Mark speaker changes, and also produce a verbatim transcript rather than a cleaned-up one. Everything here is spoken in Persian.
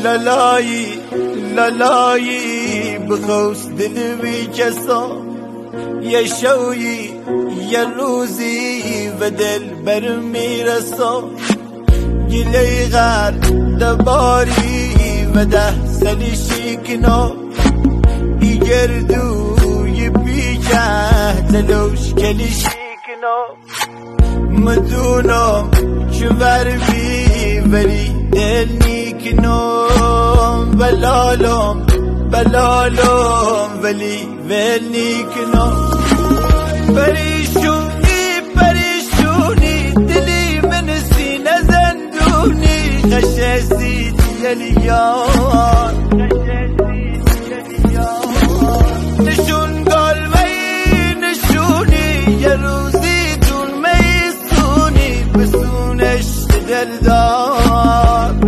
Speaker 1: لالایی لالایی بخوست دلوی کسا یه شوی یه روزی و دل بر میرسا گلی غر دباری و ده سلی شیکنا ای گردوی بیجه دلوش کلی شیکنا مدونم چور بی ولی دل نیکنم بلالم بلالم ولی ول نیکنم پریشونی پریشونی دلی من سینه زندونی خشزی دلی یا